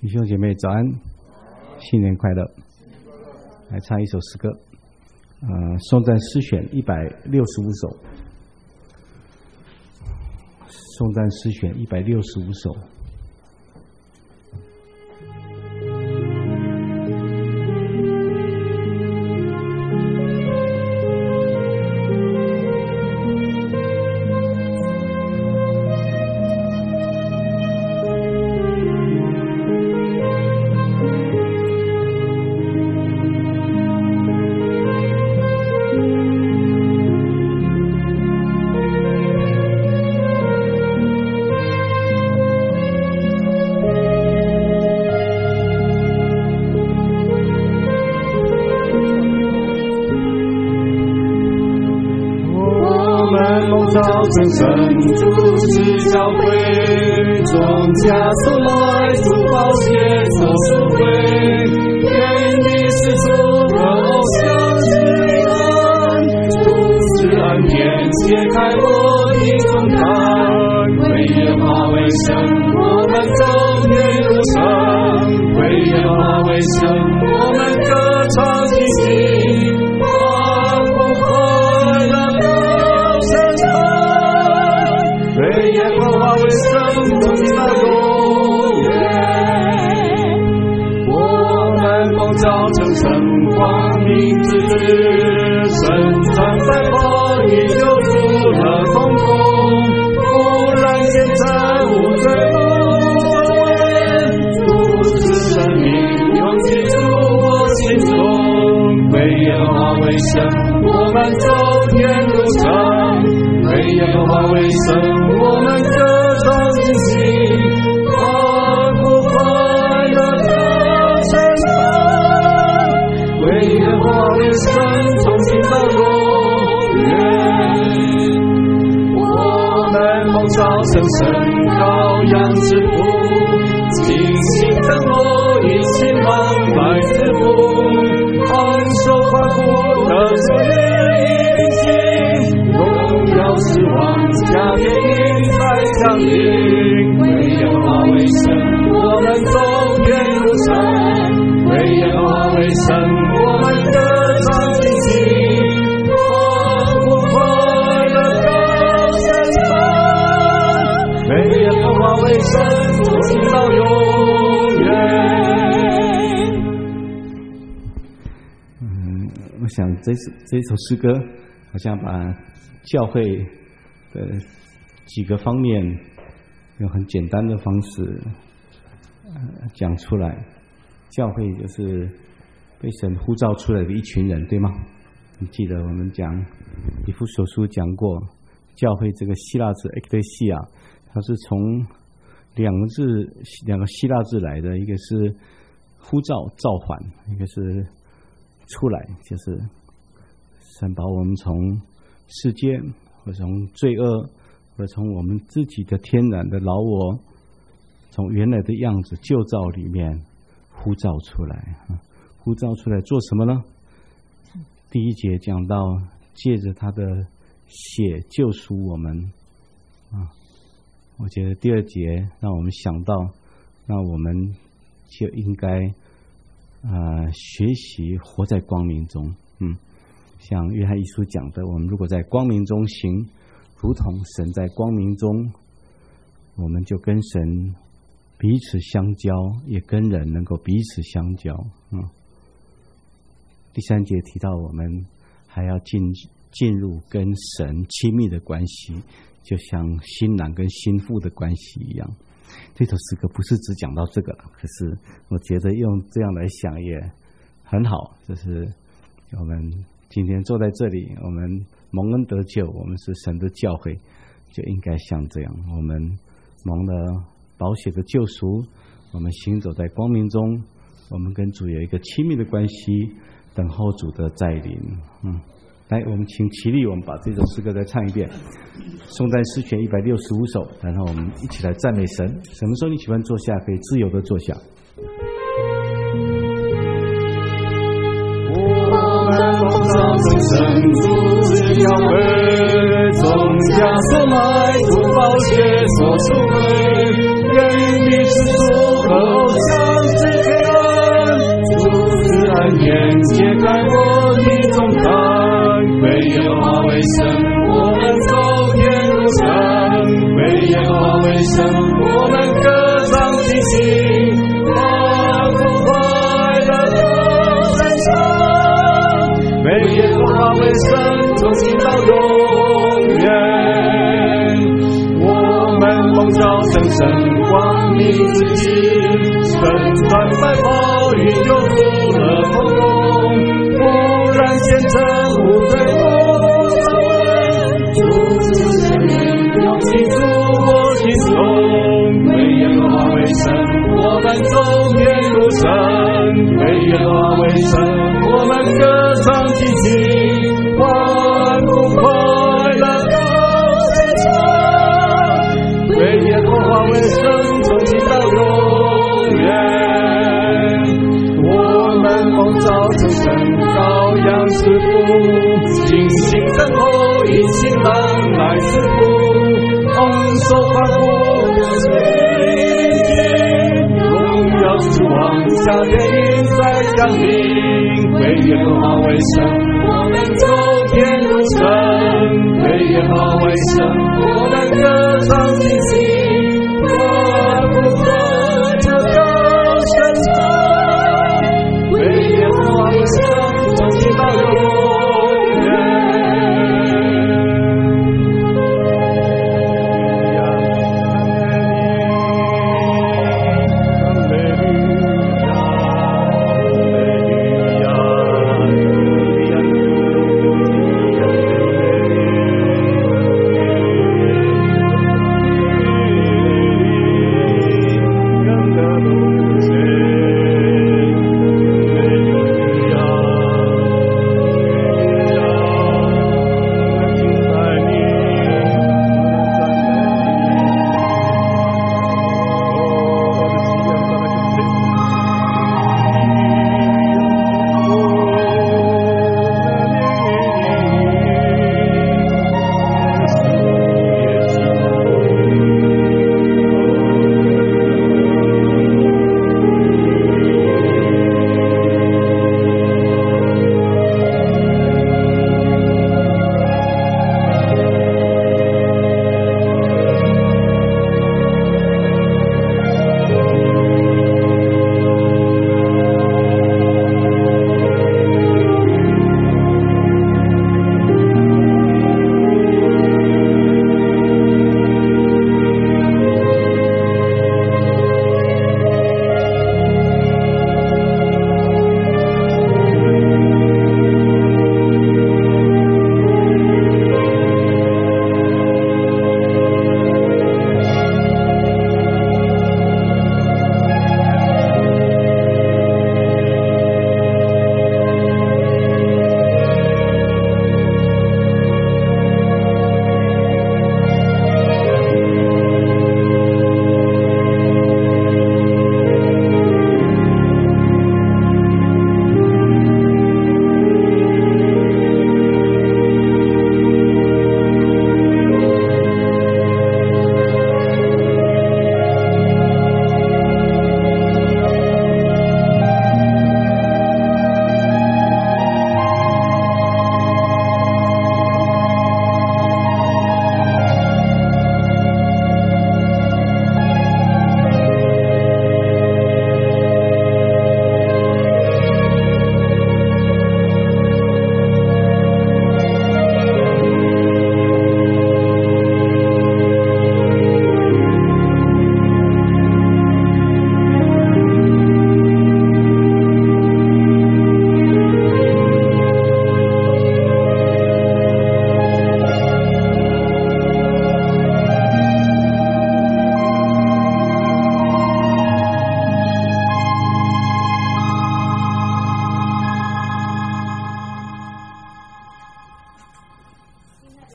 弟兄姐妹早安，新年快乐！来唱一首诗歌，颂赞诗选165首，颂赞诗选165首。 神主持教会，众家所来主保险所赎回，愿你是主和相知恩，主是恩典揭开我的重担，为耶和华为神，我们走天路上，为耶和华为神，我们歌唱喜庆，欢呼快乐到深沉。为耶和华为神，从今到永远。我们奉召成神光明之子，神藏在火里救赎了痛苦，忽然间真无罪无悔，主是生命永记住我心中。为耶和华为神，我们走天路上，为耶和华为神，我们歌唱喜庆，欢呼快乐到深沉。为耶和华为神，从今到永远。我们蒙召成神羔羊之父，精心等候一起忙来之父，昂首欢呼的岁月已经，荣耀失望加冕应在降临。为耶和华为神，我们走天路上，为耶和华为神，我们歌唱喜庆，欢呼快乐到深沉。为耶和华为神，从今到永远。 我想这首诗歌好像把教会的几个方面用很简单的方式讲出来。教会就是被神呼召出来的一群人，对吗？你记得我们讲以弗所书讲过，教会这个希腊字 ekklesia， 它是从两个希腊字来的，一个是呼召召唤，一个是出来，就是神把我们从世界或从罪恶或从我们自己的天然的老我，从原来的样子旧造里面呼召出来。呼召出来做什么呢？第一节讲到借着他的血救赎我们我觉得第二节让我们想到，那我们就应该学习活在光明中。像约翰一书讲的，我们如果在光明中行，如同神在光明中，我们就跟神彼此相交，也跟人能够彼此相交。第三节提到我们还要进入跟神亲密的关系，就像新郎跟新妇的关系一样。这首诗歌不是只讲到这个，可是我觉得用这样来想也很好。就是我们今天坐在这里，我们蒙恩得救，我们是神的教会，就应该像这样，我们蒙了宝血的救赎，我们行走在光明中，我们跟主有一个亲密的关系，等候主的再临。来，我们请起立，我们把这首诗歌再唱一遍。颂赞诗选165首，然后我们一起来赞美神。什么时候你喜欢坐下，可以自由的坐下。 我们奉召成神主之教会，众家所来主保险所赎回，愿你是主和相神，我们歌唱齐心，欢呼快乐到山上。为耶和华为神，从今到永远。我们蒙召成神，光明之境，身穿白袍，云就出了空中，忽然见证无罪不成文，主是生命，用心主我心中。为耶和华为神，我们走遍路程，为耶和华为神，我们歌唱齐心，欢呼快乐到山上。为耶和华为神，从今到永远。我们蒙召成神，羔羊之父，静心等候，一心等来之父，昂首欢呼吹笛，荣耀之王下天云在降临。为耶和华为神，